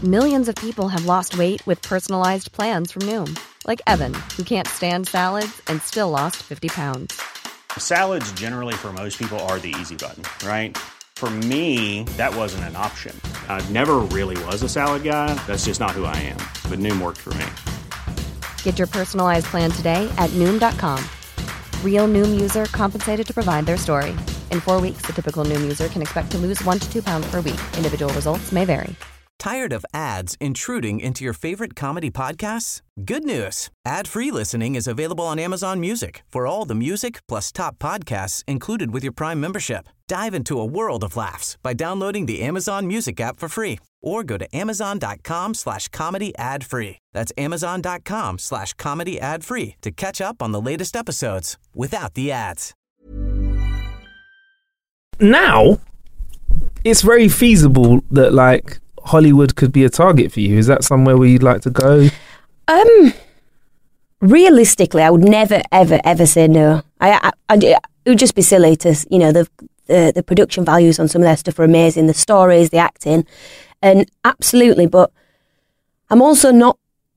Millions of people have lost weight with personalized plans from Noom. Like Evan, who can't stand salads and still lost 50 pounds. Salads generally for most people are the easy button, right? For me, that wasn't an option. I never really was a salad guy. That's just not who I am. But Noom worked for me. Get your personalized plan today at Noom.com. Real Noom user compensated to provide their story. In 4 weeks, the typical Noom user can expect to lose 1 to 2 pounds per week. Individual results may vary. Tired of ads intruding into your favorite comedy podcasts? Good news. Ad-free listening is available on Amazon Music for all the music plus top podcasts included with your Prime membership. Dive into a world of laughs by downloading the Amazon Music app for free or go to amazon.com/comedy ad-free. That's amazon.com/comedy ad-free to catch up on the latest episodes without the ads. Now, it's very feasible that, like, Hollywood could be a target for you. Is that somewhere where you'd like to go? Realistically, I would never, ever, ever say no. It would just be silly to, you know, the production values on some of their stuff are amazing, the stories, the acting, and absolutely. But I'm also not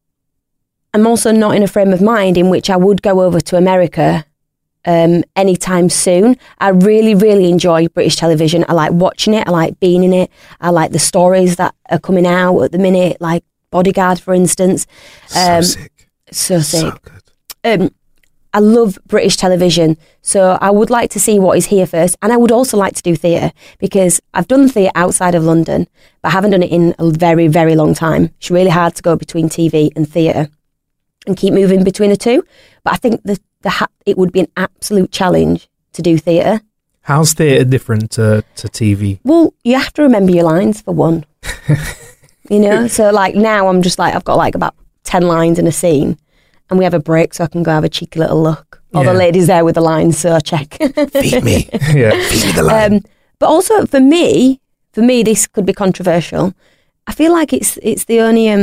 in a frame of mind in which I would go over to America anytime soon. I really, really enjoy British television. I like watching it. I like being in it. I like the stories that are coming out at the minute, like Bodyguard, for instance. So sick. So sick. So good. I love British television, so I would like to see what is here first. And I would also like to do theatre, because I've done theatre outside of London, but I haven't done it in a very, very long time. It's really hard to go between TV and theatre and keep moving between the two. But I think it would be an absolute challenge to do theatre. How's theatre different to TV? Well, you have to remember your lines, for one. You know, so like now I'm just like, I've got like about 10 lines in a scene, and we have a break so I can go have a cheeky little look. All the ladies there with the lines, so I check. Feed me. Yeah, feed me the line. But also for me, this could be controversial. I feel like it's the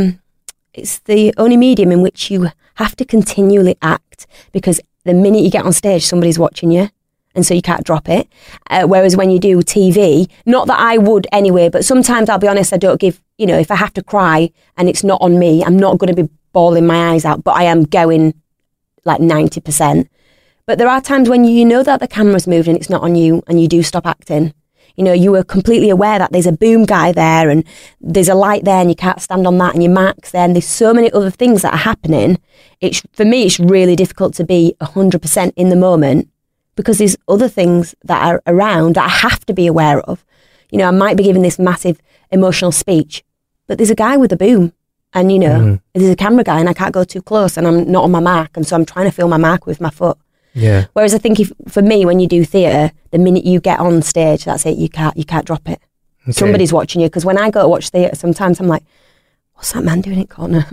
only medium in which you have to continually act, because the minute you get on stage, somebody's watching you, and so you can't drop it. Whereas when you do TV, not that I would anyway, but sometimes I'll be honest, I don't give, you know, if I have to cry and it's not on me, I'm not going to be bawling my eyes out, but I am going like 90%. But there are times when you know that the camera's moved and it's not on you, and you do stop acting. You know, you are completely aware that there's a boom guy there and there's a light there and you can't stand on that, and your mark's there, and there's so many other things that are happening. For me, it's really difficult to be 100% in the moment, because there's other things that are around that I have to be aware of. You know, I might be giving this massive emotional speech, but there's a guy with a boom, and, you know, there's a camera guy and I can't go too close and I'm not on my mark, and so I'm trying to feel my mark with my foot. Yeah. Whereas I think for me, when you do theatre, the minute you get on stage, that's it. You can't drop it. Okay. Somebody's watching you. Because when I go to watch theatre, sometimes I'm like, what's that man doing in corner?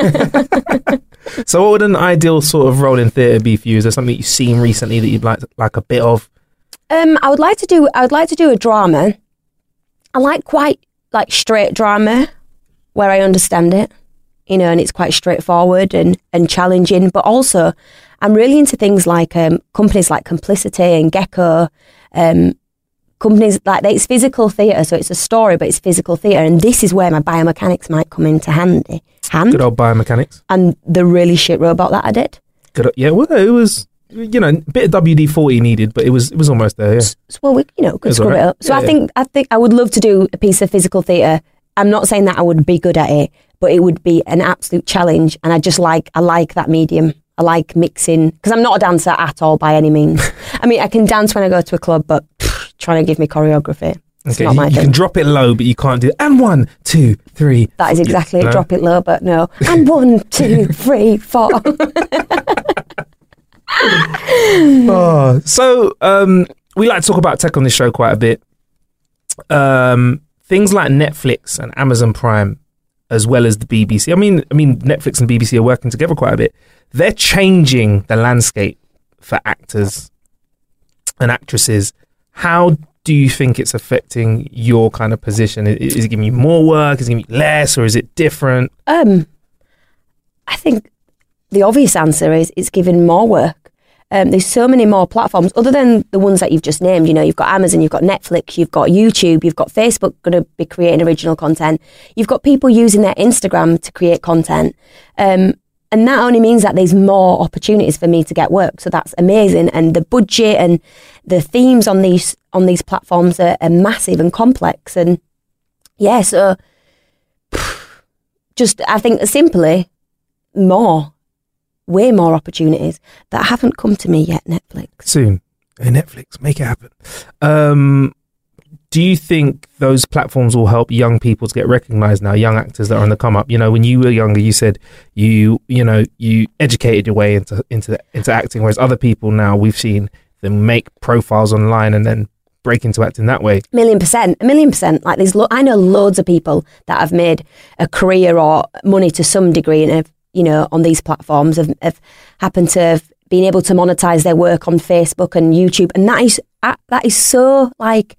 So what would an ideal sort of role in theatre be for you? Is there something you've seen recently that you'd like a bit of? I would like to do a drama. I like quite like straight drama where I understand it, you know, and it's quite straightforward and challenging. But also, I'm really into things like companies like Complicity and Gecko, companies like that. It's physical theatre, so it's a story, but it's physical theatre. And this is where my biomechanics might come into handy. Good old biomechanics. And the really shit robot that I did. Good. Yeah, well, it was, you know, a bit of WD-40 needed, but it was almost there, yeah. Well, we, you know, could screw it up. So yeah, I think I would love to do a piece of physical theatre. I'm not saying that I would be good at it, but it would be an absolute challenge. And I like that medium. I like mixing, because I'm not a dancer at all by any means. I mean, I can dance when I go to a club, but trying to give me choreography, it's not my thing. You can drop it low, but you can't do, and 1, 2, 3. That is exactly it, drop it low, but no. And 1, 2, 3, 4. So we like to talk about tech on this show quite a bit. Things like Netflix and Amazon Prime, as well as the BBC. I mean, Netflix and BBC are working together quite a bit. They're changing the landscape for actors and actresses. How do you think it's affecting your kind of position? Is it giving you more work? Is it giving you less, or is it different? I think the obvious answer is it's giving more work. There's so many more platforms other than the ones that you've just named. You know, you've got Amazon, you've got Netflix, you've got YouTube, you've got Facebook going to be creating original content. You've got people using their Instagram to create content. And that only means that there's more opportunities for me to get work. So that's amazing. And the budget and the themes on these platforms are massive and complex. And yeah, so just, I think simply way more opportunities that haven't come to me yet, Netflix. Soon. Hey, Netflix, make it happen. Do you think those platforms will help young people to get recognised now, young actors that are on the come up? You know, when you were younger, you said you educated your way into acting, whereas other people now, we've seen them make profiles online and then break into acting that way. 1,000,000%. Like I know loads of people that have made a career or money to some degree and have, you know, on these platforms have happened to have been able to monetize their work on Facebook and YouTube, and that is so like.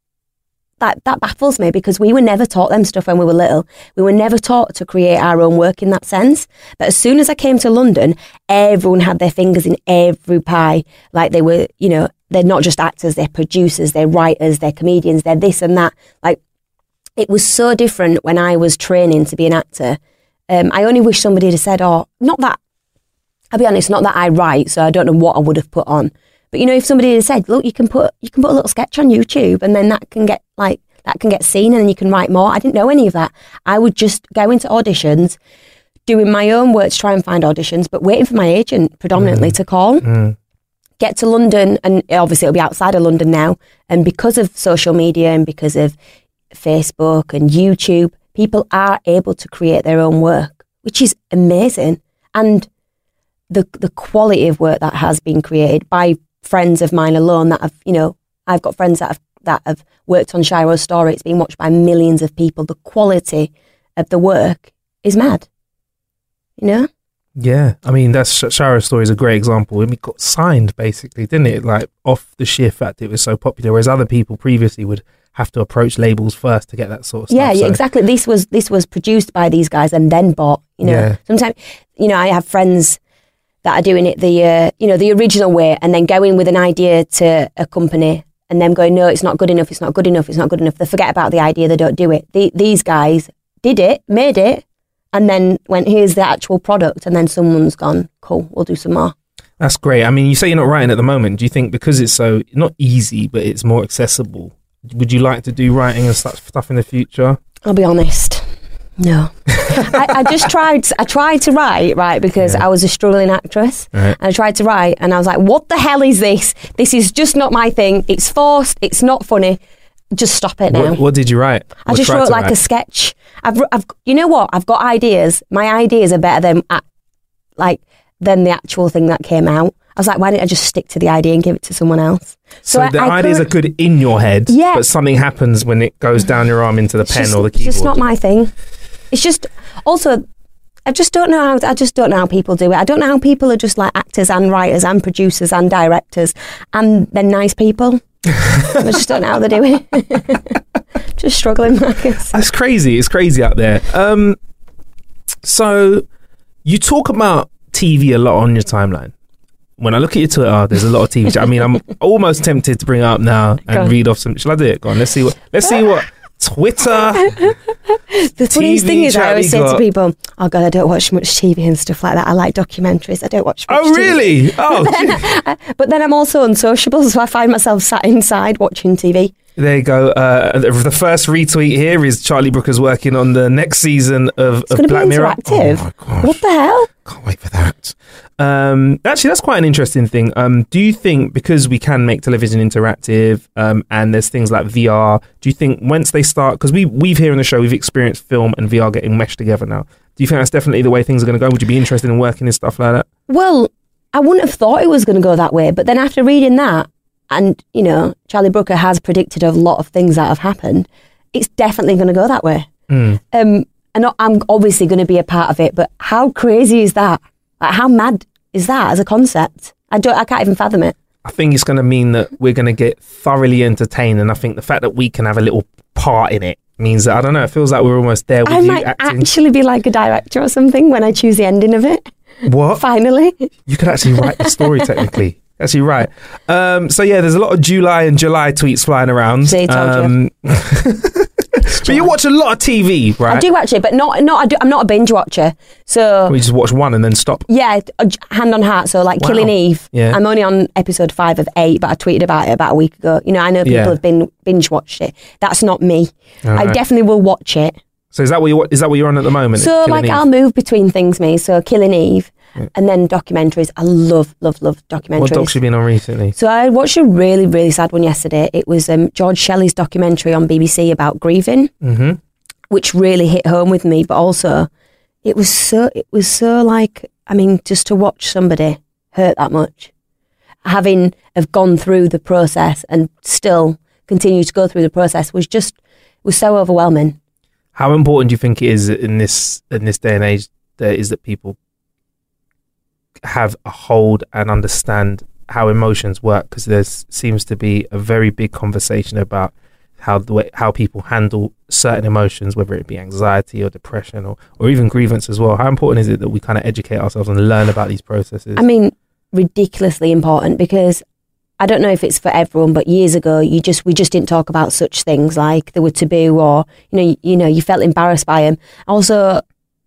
That baffles me because we were never taught them stuff when we were little. We were never taught to create our own work in that sense. But as soon as I came to London, everyone had their fingers in every pie. Like they were, you know, they're not just actors, they're producers, they're writers, they're comedians, they're this and that. Like it was so different when I was training to be an actor. I only wish somebody had said, not that, I'll be honest, not that I write, so I don't know what I would have put on. But you know, if somebody had said, "Look, you can put a little sketch on YouTube, and then that can get seen, and then you can write more." I didn't know any of that. I would just go into auditions, doing my own work to try and find auditions, but waiting for my agent predominantly to call. Get to London, and obviously it'll be outside of London now. And because of social media and because of Facebook and YouTube, people are able to create their own work, which is amazing. And the quality of work that has been created by friends of mine alone that have, you know, I've got friends that have worked on Shiro's story. It's been watched by millions of people. The quality of the work is mad, you know? Yeah, I mean, Shiro's story is a great example. It got signed, basically, didn't it? Like, off the sheer fact it was so popular, whereas other people previously would have to approach labels first to get that sort of stuff. Yeah, exactly. This was produced by these guys and then bought, you know. Yeah. Sometimes, you know, I have friends that are doing it the original way and then going with an idea to a company and them going, no, it's not good enough, it's not good enough, it's not good enough. They forget about the idea, they don't do it. These guys did it, made it, and then went, here's the actual product, and then someone's gone, cool, we'll do some more. That's great. I mean, you say you're not writing at the moment. Do you think because it's so, not easy, but it's more accessible, would you like to do writing and stuff in the future? I'll be honest. No. I tried to write, right, because I was a struggling actress. Right. And I tried to write and I was like, what the hell is this? This is just not my thing. It's forced. It's not funny. Just stop it now. What did you write? I just wrote like a sketch. I've you know what? I've got ideas. My ideas are better than the actual thing that came out. I was like, why didn't I just stick to the idea and give it to someone else? So the ideas are good in your head, but something happens when it goes down your arm into the pen or the keyboard. It's just not my thing. It's just, also, I just don't know how people do it. I don't know how people are just like actors and writers and producers and directors and they're nice people. I just don't know how they do it. Just struggling, Marcus. That's crazy. It's crazy out there. So you talk about TV a lot on your timeline. When I look at your Twitter, there's a lot of TV. I mean, I'm almost tempted to bring it up now and read off some. Shall I do it? Go on. Let's see what Twitter. The funniest thing is, I always say to people, "Oh God, I don't watch much TV and stuff like that. I like documentaries. I don't watch much TV." Oh, really? Oh, but then I'm also unsociable, so I find myself sat inside watching TV. There you go. The first retweet here is Charlie Brooker's working on the next season of Black Mirror. It's going to be interactive. Oh my gosh. What the hell? Can't wait for that. Actually, that's quite an interesting thing. Do you think, because we can make television interactive and there's things like VR, do you think once they start, because we've here on the show, we've experienced film and VR getting meshed together now. Do you think that's definitely the way things are going to go? Would you be interested in working in stuff like that? Well, I wouldn't have thought it was going to go that way. But then after reading that, and, you know, Charlie Brooker has predicted a lot of things that have happened, it's definitely going to go that way. And I'm obviously going to be a part of it, but how crazy is that? Like, how mad is that as a concept? I can't even fathom it. I think it's going to mean that we're going to get thoroughly entertained, and I think the fact that we can have a little part in it means that, I don't know, it feels like we're almost there with you acting. I might actually be like a director or something when I choose the ending of it. What? Finally. You could actually write the story technically. Actually, right. So yeah, there's a lot of July and July tweets flying around. See, told you. But you watch a lot of TV, right? I do watch it, but I'm not a binge watcher. So We just watch one and then stop. yeah, hand on heart. So like Wow. Killing Eve. Yeah. I'm only on episode 5 of 8, but I tweeted about it about a week ago. You know, I know people Yeah. have been binge watched it. That's not me. I Alright. definitely will watch it. So is that what you're on at the moment? So Killing like Eve? I'll move between things, me. So Killing Eve, and then documentaries. I love documentaries. What docs you been on recently? So I watched a really, really sad one yesterday. It was George Shelley's documentary on BBC about grieving, which really hit home with me. But also, it was so like, I mean, just to watch somebody hurt that much, having have gone through the process and still continue to go through the process was so overwhelming. How important do you think it is in this day and age that people have a hold and understand how emotions work? Because there seems to be a very big conversation about how people handle certain emotions, whether it be anxiety or depression or even grievance as well. How important is it that we kind of educate ourselves and learn about these processes? I mean, ridiculously important, because I don't know if it's for everyone, but years ago, we just didn't talk about such things, like they were taboo, or you felt embarrassed by them. Also,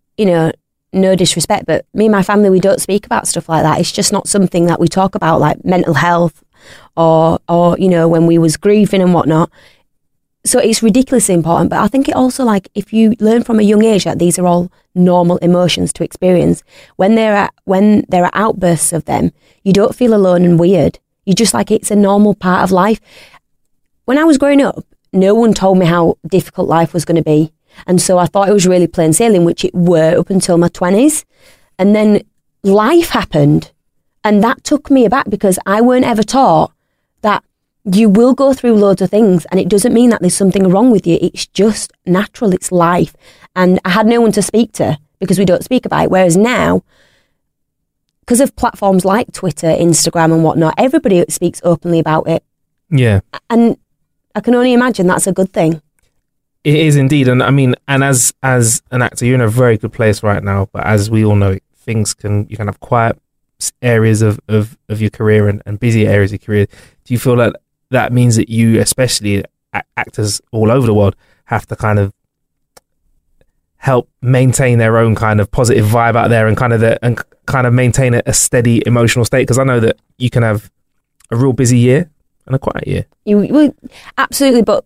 no disrespect, but me and my family, we don't speak about stuff like that. It's just not something that we talk about, like mental health or when we was grieving and whatnot. So it's ridiculously important. But I think it also, like, if you learn from a young age that these are all normal emotions to experience, when there are outbursts of them, you don't feel alone and weird. You just, like, it's a normal part of life. When I was growing up, no one told me how difficult life was going to be. And so I thought it was really plain sailing, which it were up until my 20s. And then life happened. And that took me aback, because I weren't ever taught that you will go through loads of things, and it doesn't mean that there's something wrong with you. It's just natural. It's life. And I had no one to speak to, because we don't speak about it. Whereas now, because of platforms like Twitter, Instagram and whatnot, everybody speaks openly about it. Yeah. And I can only imagine that's a good thing. It is indeed. And I mean, and as an actor, you're in a very good place right now. But as we all know, you can have quiet areas of your career and busy areas of your career. Do you feel that means that you, especially actors all over the world, have to kind of help maintain their own kind of positive vibe out there and kind of maintain a steady emotional state? Because I know that you can have a real busy year and a quiet year. You absolutely, but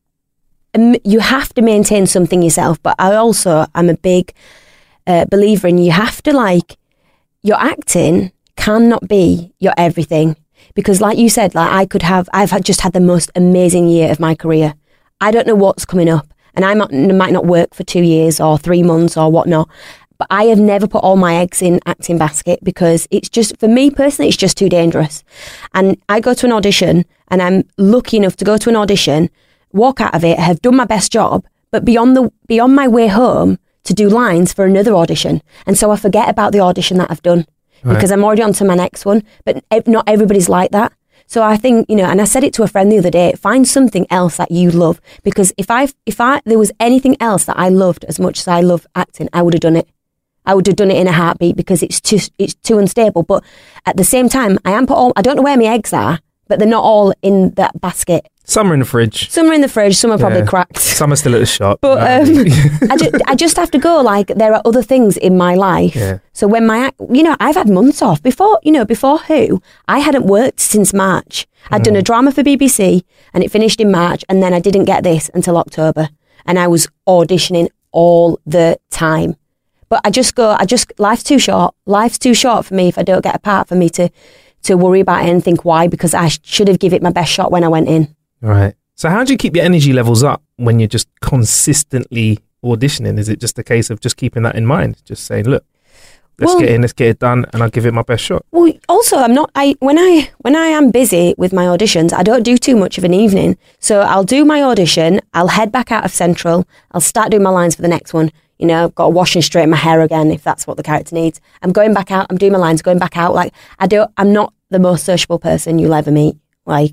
you have to maintain something yourself. But I'm a big believer in, you have to, like, your acting cannot be your everything. Because like you said, like I've just had the most amazing year of my career. I don't know what's coming up, and I might not work for 2 years or 3 months or whatnot. But I have never put all my eggs in acting basket, because it's just, for me personally, it's just too dangerous. And I go to an audition, and I'm lucky enough to go to an audition, walk out of it, have done my best job, but beyond my way home to do lines for another audition. And so I forget about the audition that I've done. Because I'm already on to my next one. But not everybody's like that. So I think, and I said it to a friend the other day, find something else that you love. Because if there was anything else that I loved as much as I love acting, I would have done it. I would have done it in a heartbeat, because it's too unstable. But at the same time, I don't know where my eggs are, but they're not all in that basket. Some are in the fridge. Some are in the fridge, some are probably cracked. Some are still at the shop. But I just have to go, like, there are other things in my life. Yeah. So when I've had months off. Before Who, I hadn't worked since March. I'd done a drama for BBC, and it finished in March, and then I didn't get this until October. And I was auditioning all the time. But life's too short. Life's too short for me if I don't get a part, for me to worry about it and think why, because I should have given it my best shot when I went in. Right. So how do you keep your energy levels up when you're just consistently auditioning? Is it just a case of just keeping that in mind? Just saying, look, let's get in, let's get it done, and I'll give it my best shot. Well, also, when I am busy with my auditions, I don't do too much of an evening. So I'll do my audition, I'll head back out of Central, I'll start doing my lines for the next one. I've got to wash and straighten my hair again if that's what the character needs. I'm going back out, I'm doing my lines, going back out. Like, I'm not the most sociable person you'll ever meet. Like,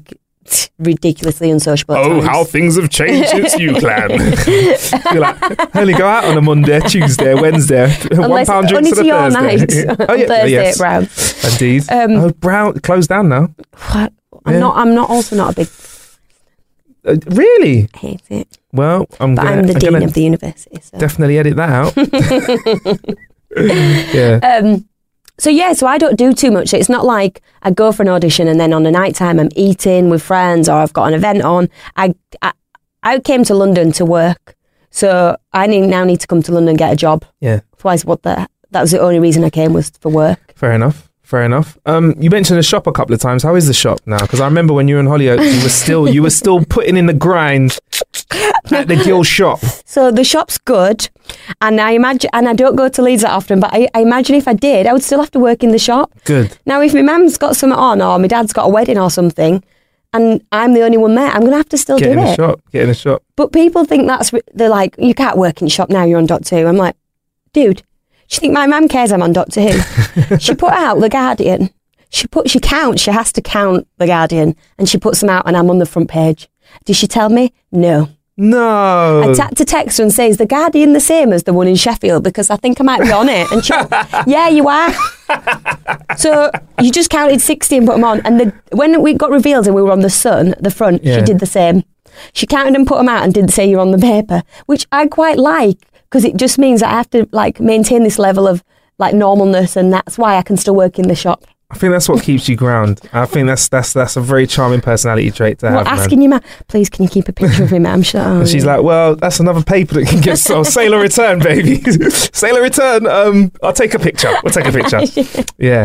ridiculously unsociable. At times. How things have changed since you, clan. You're like, only go out on a Monday, Tuesday, Wednesday. Unless £1 drinks only on to a your Thursday. night. On Thursday at Brown. Indeed. Brown closed down now. What? I'm not a big. Really? I hate it. Well, I'm the dean of the university. So. Definitely edit that out. Yeah. So I don't do too much. It's not like I go for an audition and then on the night time I'm eating with friends or I've got an event on. I came to London to work, so I now need to come to London and get a job. Yeah. Otherwise, that was the only reason I came, was for work. Fair enough. You mentioned the shop a couple of times. How is the shop now? Because I remember when you were in Hollyoaks, you were still putting in the grind at the Gill shop. So the shop's good, and I don't go to Leeds that often, but I imagine if I did, I would still have to work in the shop. Good. Now, if my mum's got something on, or my dad's got a wedding or something, and I'm the only one there, I'm going to have to still do it. Get in the shop. But people think they're like, you can't work in the shop now, you're on Doctor Who. I'm like, dude, do you think my mum cares I'm on Doctor Who? She put out The Guardian. She has to count The Guardian, and she puts them out and I'm on the front page. Did she tell me? No. I had to text her and say, is The Guardian the same as the one in Sheffield? Because I think I might be on it. And she went, yeah, you are. So you just counted 60 and put them on. And when we got revealed and we were on the Sun, the front, she did the same. She counted and put them out and didn't say you're on the paper, which I quite like, because it just means that I have to maintain this level of normalness, and that's why I can still work in the shop. I think that's what keeps you ground. I think that's a very charming personality trait to have. Asking your man, please, can you keep a picture of him? I'm sure. And she's like, well, that's another paper that can get sold. Sailor return, baby. Sailor return. I'll take a picture. We'll take a picture. Yeah.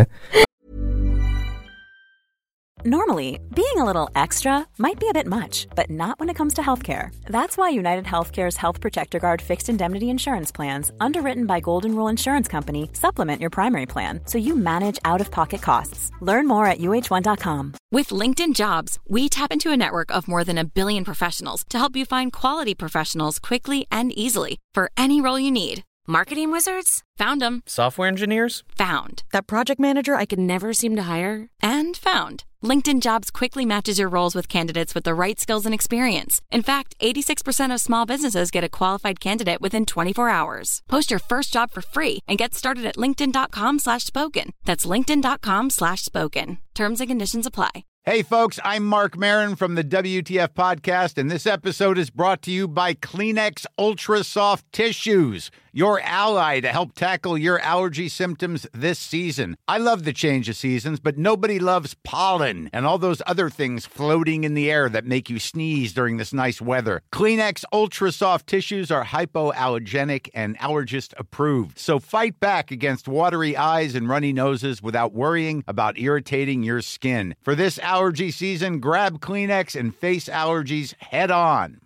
Normally, being a little extra might be a bit much, but not when it comes to healthcare. That's why United Healthcare's Health Protector Guard fixed indemnity insurance plans, underwritten by Golden Rule Insurance Company, supplement your primary plan so you manage out-of-pocket costs. Learn more at uh1.com. With LinkedIn Jobs, we tap into a network of more than 1 billion professionals to help you find quality professionals quickly and easily for any role you need. Marketing wizards? Found them. Software engineers? Found. That project manager I could never seem to hire? And found. LinkedIn Jobs quickly matches your roles with candidates with the right skills and experience. In fact, 86% of small businesses get a qualified candidate within 24 hours. Post your first job for free and get started at linkedin.com/spoken. That's linkedin.com/spoken. Terms and conditions apply. Hey folks, I'm Mark Maron from the WTF Podcast, and this episode is brought to you by Kleenex Ultra Soft Tissues, your ally to help tackle your allergy symptoms this season. I love the change of seasons, but nobody loves pollen and all those other things floating in the air that make you sneeze during this nice weather. Kleenex Ultra Soft Tissues are hypoallergenic and allergist approved, so fight back against watery eyes and runny noses without worrying about irritating your skin. For this allergy season, grab Kleenex and face allergies head on.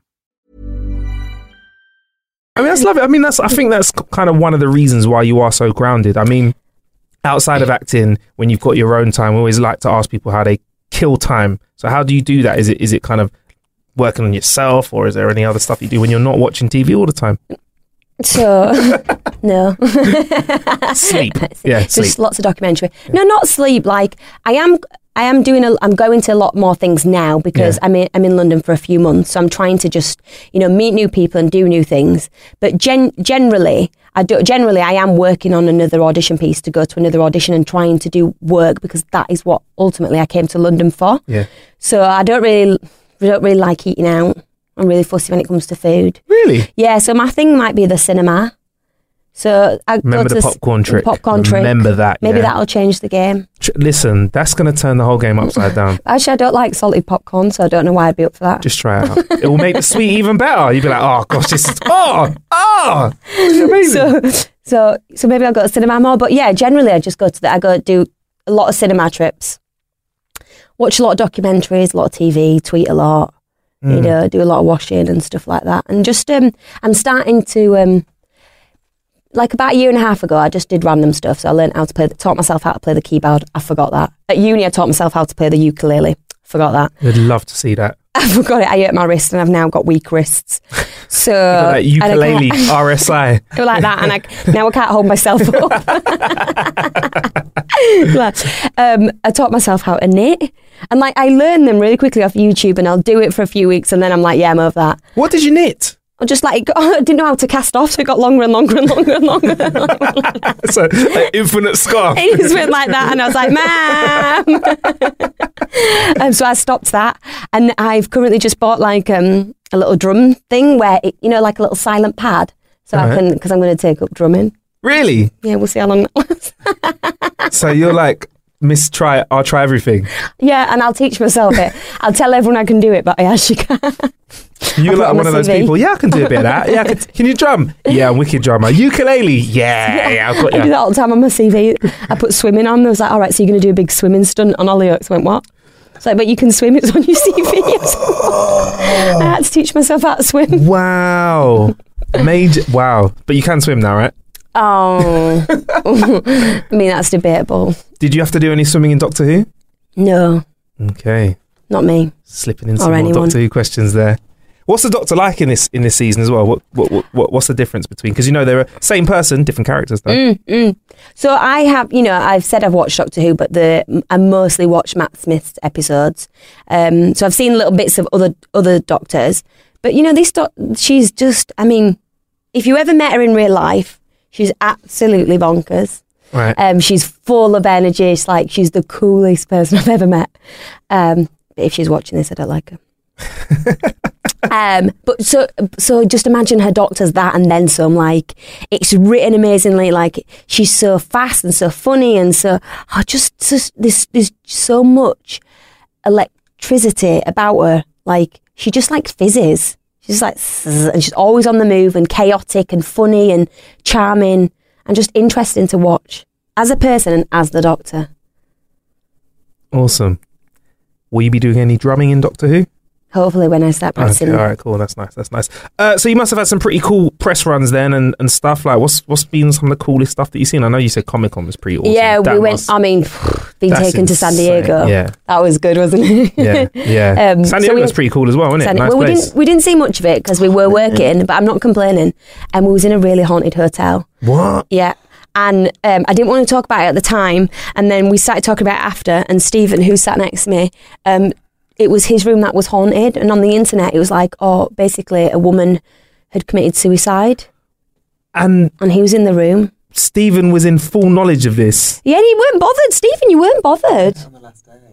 I mean, that's lovely. I mean, I think that's kind of one of the reasons why you are so grounded. I mean, outside of acting, when you've got your own time, we always like to ask people how they kill time. So how do you do that? Is it kind of working on yourself, or is there any other stuff you do when you're not watching TV all the time? So, no. Sleep. Yeah, sleep. Just lots of documentary. Yeah. No, not sleep. I'm going to a lot more things now because I'm in London for a few months. So I'm trying to just, meet new people and do new things. But generally, I am working on another audition piece to go to another audition and trying to do work, because that is what ultimately I came to London for. Yeah. So I don't really like eating out. I'm really fussy when it comes to food. Really? Yeah. So my thing might be the cinema. So I remember the popcorn trick. Remember that. Maybe that'll change the game. Listen, that's going to turn the whole game upside down. Actually, I don't like salted popcorn, so I don't know why I'd be up for that. Just try it out. It will make the sweet even better. You'd be like, oh gosh, this is amazing. So maybe I'll go to cinema more. But yeah, generally I just go do a lot of cinema trips, watch a lot of documentaries, a lot of TV, tweet a lot, do a lot of washing and stuff like that. And just I'm starting to. Like about a year and a half ago, I just did random stuff. So I taught myself how to play the keyboard. I forgot that. At uni, I taught myself how to play the ukulele. forgot that. I'd love to see that. I forgot it. I hurt my wrist and I've now got weak wrists. So That ukulele, RSI. like that, and now I can't hold myself up. I taught myself how to knit, and like I learned them really quickly off YouTube, and I'll do it for a few weeks, and then I'm like, yeah, I'm over that. What did you knit? I just like I didn't know how to cast off, so it got longer and longer and longer and longer. So like, infinite scarf. It just went like that, and I was like, "Ma'am." So I stopped that, and I've currently just bought like a little drum thing where like a little silent pad, so I can because I'm going to take up drumming. Really? Yeah, we'll see how long that lasts. So you're like, I'll try everything. Yeah, and I'll teach myself it. I'll tell everyone I can do it, but I actually can't. You're like one of those people. Yeah, I can do a bit of that. Yeah, can you drum? Yeah, I'm wicked drummer. Ukulele? Yeah, I've got you. I do that all the time on my CV. I put swimming on. I was like, all right, so you're going to do a big swimming stunt on Hollyoaks. I went, what? It's like, but you can swim. It's on your CV. I had to teach myself how to swim. Wow. Wow. But you can swim now, right? Oh. I mean, that's debatable. Did you have to do any swimming in Doctor Who? No. Okay. Not me. Slipping in some more Doctor Who questions there. What's the Doctor like in this season as well? What's the difference between? Because they're same person, different characters though. So I have, I've said I've watched Doctor Who, but I mostly watch Matt Smith's episodes. So I've seen little bits of other Doctors, but she's just. I mean, if you ever met her in real life, she's absolutely bonkers. Right. She's full of energy. It's like she's the coolest person I've ever met. But if she's watching this, I don't like her. But so just imagine her Doctor's that and then some. Like, it's written amazingly. Like, she's so fast and so funny and so there's so much electricity about her. Like, she just like fizzes. She's like, and she's always on the move and chaotic and funny and charming and just interesting to watch as a person and as the Doctor. Awesome. Will you be doing any drumming in Doctor Who? Hopefully when I start practicing. Okay, all right, cool. That's nice. So you must have had some pretty cool press runs then and stuff. Like, what's been some of the coolest stuff that you've seen? I know you said Comic-Con was pretty awesome. Yeah, we went, being taken to San Diego. Yeah. That was good, wasn't it? Yeah. San Diego was pretty cool as well, wasn't it? Nice place. We didn't see much of it because we were working, but I'm not complaining. And we was in a really haunted hotel. What? Yeah. And I didn't want to talk about it at the time. And then we started talking about it after. And Stephen, who sat next to me, it was his room that was haunted. And on the internet, it was like, basically a woman had committed suicide. And he was in the room. Stephen was in full knowledge of this. Yeah, and you weren't bothered. Stephen, you weren't bothered. On the last day.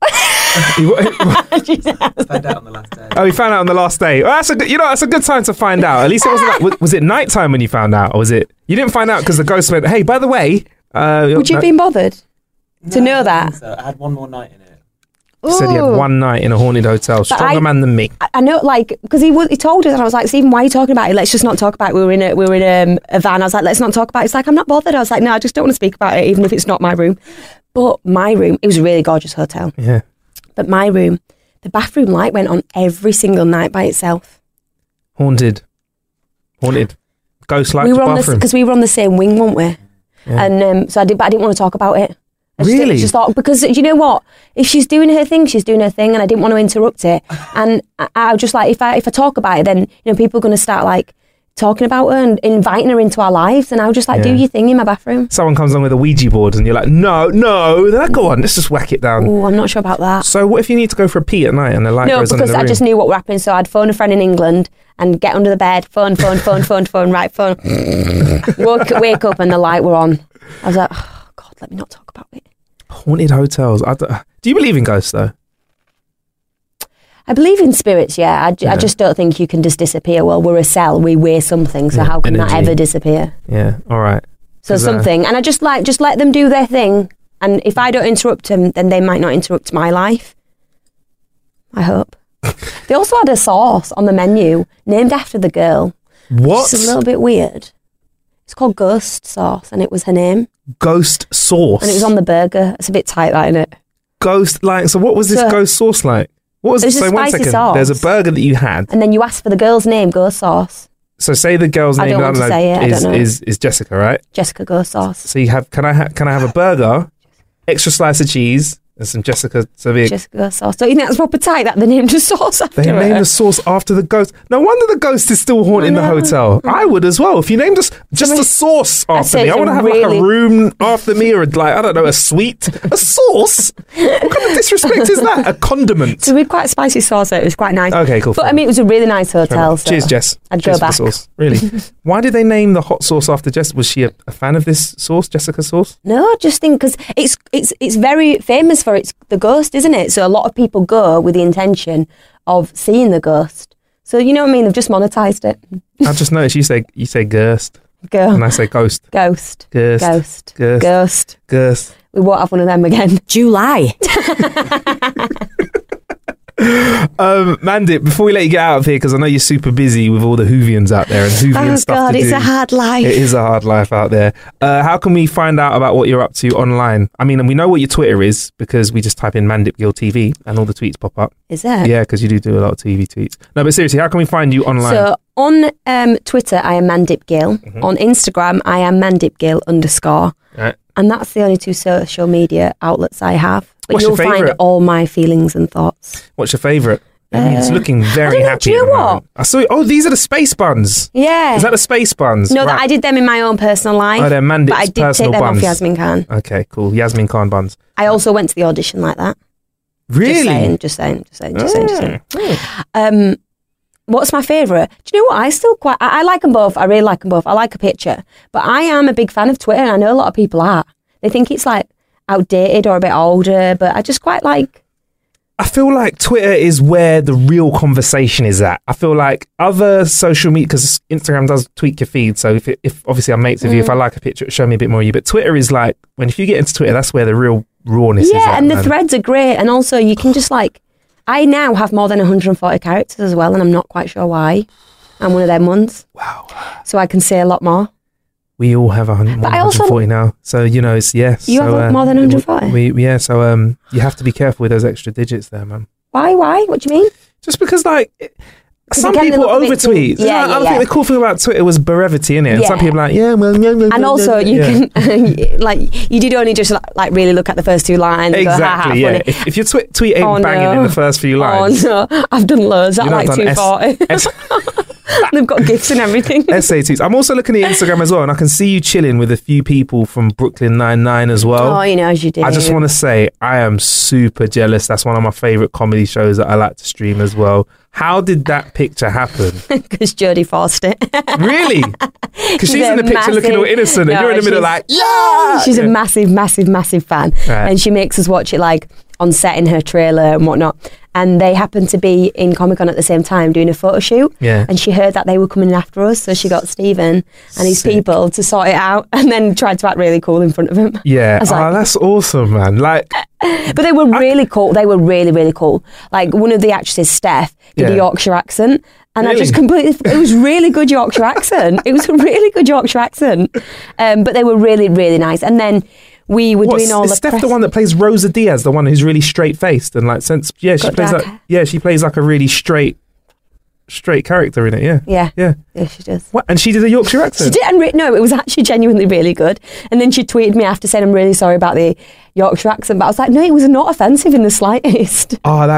Found out on the last day. Oh, he found out on the last day. Well, that's a good time to find out. At least it wasn't like, was it nighttime when you found out, or was it? You didn't find out because the ghost went, "Hey, by the way." Would you have been bothered to know that? So I had one more night in it. He said he had one night in a haunted hotel. Stronger man than me. I know, like, because he told us, and I was like, Stephen, why are you talking about it? Let's just not talk about it. We were in a van. I was like, let's not talk about it. It's like, I'm not bothered. I was like, no, I just don't want to speak about it, even if it's not my room. But my room, it was a really gorgeous hotel. Yeah. But my room, the bathroom light went on every single night by itself. Haunted. Ghost light bathroom. Because we were on the same wing, weren't we? Yeah. And but I didn't want to talk about it. I just thought, because you know what? If she's doing her thing, she's doing her thing, and I didn't want to interrupt it. And I was just like, if I talk about it, then people are going to start like talking about her and inviting her into our lives. And I was just like, do your thing in my bathroom. Someone comes on with a Ouija board, and you're like, no. They're like, go on, let's just whack it down. Oh, I'm not sure about that. So what if you need to go for a pee at night and the light goes on in the room? No, because I just knew what were happening. So I'd phone a friend in England and get under the bed, phone, right, phone. Wake up and the light were on. I was like, oh God, let me not talk about it. Haunted hotels. Do you believe in ghosts though? I believe in spirits, yeah. I just don't think you can just disappear. Well, we're a cell, we weigh something, so how can that ever disappear? Yeah, all right. So something, and I just let them do their thing, and if I don't interrupt them, then they might not interrupt my life. I hope. They also had a sauce on the menu named after the girl. What? It's a little bit weird. It's called Ghost Sauce, and it was her name. Ghost Sauce? And it was on the burger. It's a bit tight, that, isn't it? Ghost, like, so what was this Ghost Sauce like? What was it? So 1 second. Sauce. There's a burger that you had. And then you asked for the girl's name, Ghost Sauce. So say the girl's name, I don't know. Is Jessica, right? Jessica Ghost Sauce. So you have, can I have a burger, extra slice of cheese, There's some Jessica Savic. Jessica Sauce. Don't you think that's proper tight that they named a sauce after They her? named the sauce after the ghost. No wonder the ghost is still haunting the hotel. I would as well. If you named us just a sauce after say me, I it's want to a have like really- a room after me, or like, I don't know, a suite. A sauce? What kind of disrespect is that? A condiment. So we had quite a spicy sauce, so it was quite nice. Okay, cool. But I mean, it was a really nice hotel. So Cheers, Jess. I'd Cheers go for the back. sauce. Really? Why did they name the hot sauce after Jess? Was she a fan of this sauce, Jessica sauce? No, I just think because it's very famous for the ghost, isn't it? So a lot of people go with the intention of seeing the ghost. So you know what I mean? They've just monetized it. I just noticed you say ghost, Go. and I say ghost. Ghost. Ghost. Ghost. Ghost. Ghost. Ghost. We won't have one of them again. July. Mandip, before we let you get out of here, because I know you're super busy with all the Whovians out there and Whovian Oh stuff God, to it's do. a hard life. It is a hard life out there. How can we find out about what you're up to online? I mean, and we know what your Twitter is because we just type in Mandip Gill TV and all the tweets pop up. Is it? Yeah, because you do a lot of TV tweets. No, but seriously, how can we find you online? So on Twitter, I am Mandip Gill. Mm-hmm. On Instagram, I am Mandip Gill _. Right. And that's the only two social media outlets I have. But What's your you'll find favourite? all my feelings and thoughts. What's your favourite? It's looking very I don't know, happy. do you at the know moment. I saw. Oh, these are the space buns. Yeah. Is that the space buns? No, Right. I did them in my own personal life. Oh, they're Mandip's but I did personal take them buns. off Yasmin Khan. Okay, cool. Yasmin Khan buns. I also went to the audition like that. Really? Just saying. What's my favourite? Do you know what? I like them both. I really like them both. I like a picture. But I am a big fan of Twitter, and I know a lot of people are. They think it's like outdated or a bit older, but I just quite like... I feel like Twitter is where the real conversation is at. I feel like other social media, because Instagram does tweak your feed. So if obviously I'm mates with you, if I like a picture, it'll show me a bit more of you. But Twitter is like, if you get into Twitter, that's where the real rawness is at. Yeah, and the man. threads are great. And also you can just like... I now have more than 140 characters as well, and I'm not quite sure why. I'm one of them ones. Wow. So I can say a lot more. We all have 140 now. So, it's yes. You have more than 140? Yeah, so you have to be careful with those extra digits there, man. Why? What do you mean? Just because, like... Some again, they people look a bit over-tweet. too- yeah, I yeah. think the cool thing about Twitter was brevity, innit? And some Yeah. people are like, yeah, well, And also, you can, like, you did only just like really look at the first two lines. And Exactly, go, ha, ha, yeah. funny. If your tweet ain't Oh, banging no. in the first few lines. Oh no, I've done loads at You know, like I've done 240. They've got gifts and everything. essay tweets. I'm also looking at Instagram as well, and I can see you chilling with a few people from Brooklyn Nine-Nine as well. Oh, as you do. I just want to say, I am super jealous. That's one of my favourite comedy shows that I like to stream as well. How did that picture happen? because Jodie forced it. Really? Because she's in the picture looking all innocent, and No, you're in the middle she's- like, yeah! She's Yeah. a massive fan, Right. and she makes us watch it like on set in her trailer and whatnot. And they happened to be in Comic-Con at the same time doing a photo shoot. Yeah. And she heard that they were coming after us, so she got Stephen and his Sick. people to sort it out, and then tried to act really cool in front of him. Yeah. I was Oh, like- that's awesome, man. Like, But they were really cool. They were really cool. Like one of the actresses, Steph, did Yeah. a Yorkshire accent. And I just Really? completely, it was really good Yorkshire accent. It was a really good Yorkshire accent. But they were really nice. And then we were doing all is the Steph press. the one that plays Rosa Diaz, the one who's really straight faced and like since she Got plays dark like hair. she plays like a really straight character in it. Yeah. Yeah. Yeah. She does. What? And she did a Yorkshire She accent. did, and no, it was actually genuinely really good. And then she tweeted me after saying, I'm really sorry about the Yorkshire accent. But I was like, no, it was not offensive in the slightest.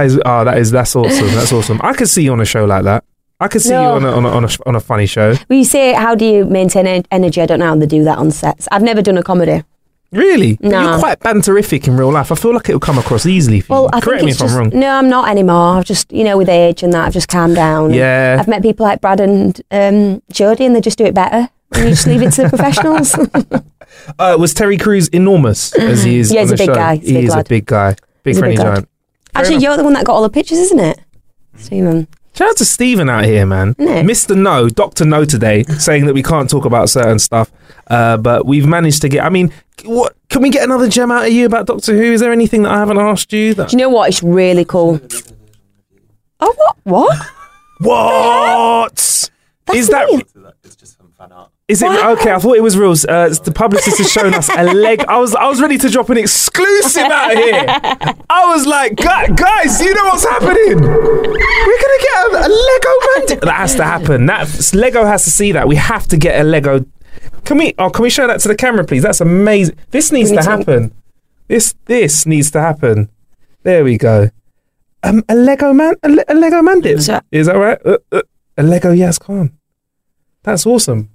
That's awesome. That's awesome. I could see you on a show like that. I could see No. you on a funny show. When you say, how do you maintain energy? I don't know how they do that on sets. I've never done a comedy. Really? But No. You're quite banterific in real life. I feel like it'll come across easily for Well, you. I Correct think me it's if I'm wrong. No, I'm not anymore. I've just, with age and that, I've just calmed down. Yeah. I've met people like Brad and Jodie, and they just do it better. And you just leave it to the professionals. Was Terry Crews enormous as he is Yeah, on he's the a big show? guy. He's a He big is a lad. big guy. Big He's a friendly big lad. giant. Actually, you're the one that got all the pictures, isn't it? Stephen. Shout out to Stephen out here, man. Isn't it? Mr. No, Dr. No today, saying that we can't talk about certain stuff. But we've managed to get, what can we get another gem out of you about Doctor Who? Is there anything that I haven't asked you? Do you know what? It's really cool. Oh, what? What? Is that... me. It's just some fan art. Is it okay? I thought it was real. The publicist has shown us a leg. I was ready to drop an exclusive out here. I was like, guys, you know what's happening? We're gonna get a Lego man. That has to happen. Lego has to see that. We have to get a Lego. Can we show that to the camera, please? That's amazing. This needs to happen. This needs to happen. There we go. A Lego man, a Lego Mandip. So- Is that right? A Lego Yaz Khan. That's awesome.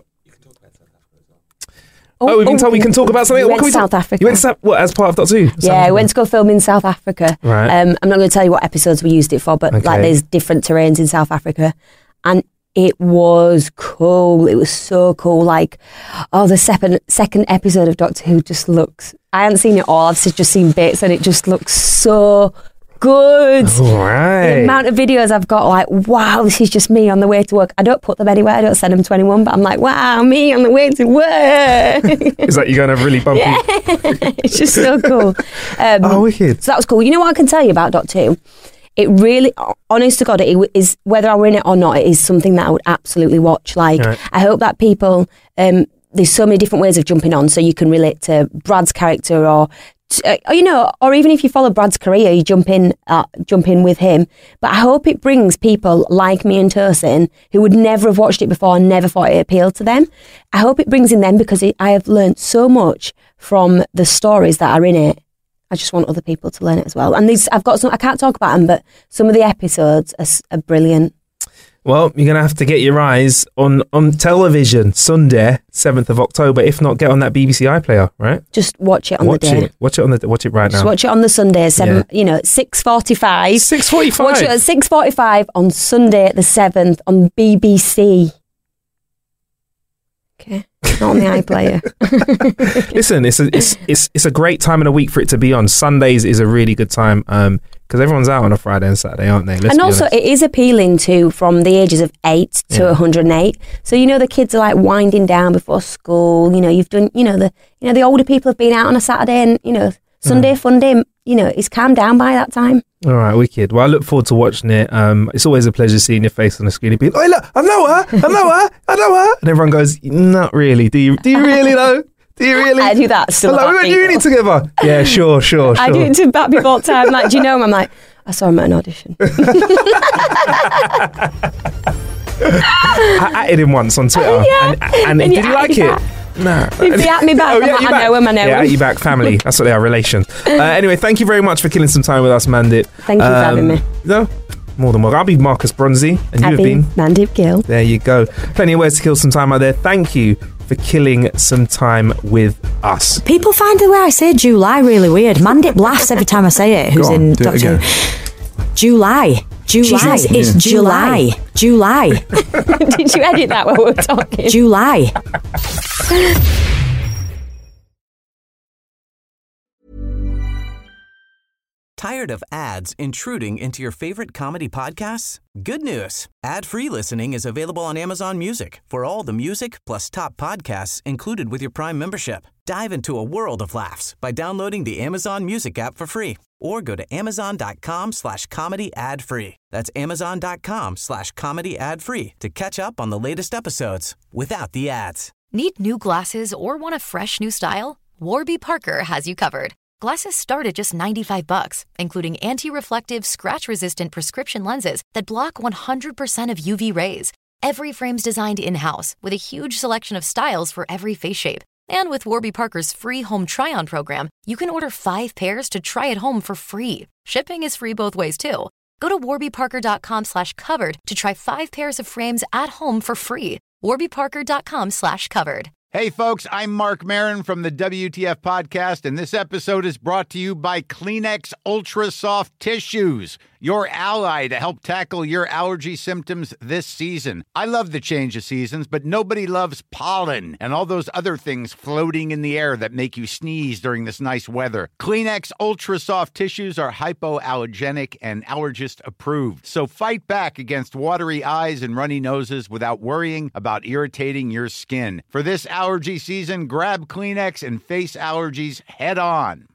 We've been told we can talk about something. We What went can we to South talk? Africa. You went to what, as part of Doctor Who? Yeah, I went to go film in South Africa. Right. I'm not going to tell you what episodes we used it for, but Okay. like there's different terrains in South Africa, and it was cool. It was so cool. Like, the second episode of Doctor Who just looks. I haven't seen it all. I've just seen bits, and it just looks so good. All right. The amount of videos I've got, like, wow, this is just me on the way to work. I don't put them anywhere. I don't send them to anyone, but I'm like, wow, me on the way to work. Is that you're going to have really bumpy? Yeah. It's just so cool. Wicked. So that was cool. You know what I can tell you about Doctor Who? It really, honest to God, it is, whether I were in it or not, it is something that I would absolutely watch. Like, Right. I hope that people, there's so many different ways of jumping on, so you can relate to Brad's character or or even if you follow Brad's career, you jump in with him. But I hope it brings people like me and Tosin who would never have watched it before and never thought it appealed to them. I hope it brings in them because I have learned so much from the stories that are in it. I just want other people to learn it as well. And I've got some, I can't talk about them, but some of the episodes are brilliant. Well, you're going to have to get your eyes on television Sunday, 7th of October. If not, get on that BBC iPlayer, right? Just watch it on the day. Watch it right now. Just watch it on the Sunday, 6:45. 6:45. Watch it at 6:45 on Sunday the 7th on BBC. Okay, not on the iPlayer. Listen, it's a great time in the week for it to be on. Sundays is a really good time because everyone's out on a Friday and Saturday, aren't they? And also, it is appealing to from the ages of 8 to 108. So the kids are like winding down before school. You've done. The older people have been out on a Saturday and Sunday fun day. It's calmed down by that time. All right, wicked. Well, I look forward to watching it. It's always a pleasure seeing your face on the screen and being, "Oh, look, I know her. And everyone goes, "Not really. Do you really though? Do you really?" I do that still. Hello, we went to uni together. Yeah, sure. I do it to back people all the time. Like, do you know him? I'm like, I saw him at an audition. I added him once on Twitter. And did you like it? Nah. If he at me back, I know him. Yeah, at you back, family. That's what they are, relations. Anyway, thank you very much for killing some time with us, Mandip. Thank you for having me. No, more than welcome. I'll be Marcus Bronzy, and you have been Mandip Gill. There you go. Plenty of ways to kill some time out there. Thank you for killing some time with us. People find the way I say July really weird. Mandip laughs every time I say it. Who's in Doctor Who? July. Says, it's July. July. Did you edit that while we were talking? July. Tired of ads intruding into your favorite comedy podcasts? Good news. Ad-free listening is available on Amazon Music for all the music plus top podcasts included with your Prime membership. Dive into a world of laughs by downloading the Amazon Music app for free or go to amazon.com/comedy ad-free. That's amazon.com/comedy ad-free to catch up on the latest episodes without the ads. Need new glasses or want a fresh new style? Warby Parker has you covered. Glasses start at just $95, including anti-reflective, scratch-resistant prescription lenses that block 100% of UV rays. Every frame's designed in-house with a huge selection of styles for every face shape. And with Warby Parker's free home try-on program, you can order 5 pairs to try at home for free. Shipping is free both ways, too. Go to warbyparker.com/covered to try 5 pairs of frames at home for free. warbyparker.com/covered. Hey, folks, I'm Mark Maron from the WTF Podcast, and this episode is brought to you by Kleenex Ultra Soft Tissues, your ally to help tackle your allergy symptoms this season. I love the change of seasons, but nobody loves pollen and all those other things floating in the air that make you sneeze during this nice weather. Kleenex Ultra Soft Tissues are hypoallergenic and allergist approved, so fight back against watery eyes and runny noses without worrying about irritating your skin. For this allergy season, grab Kleenex and face allergies head on.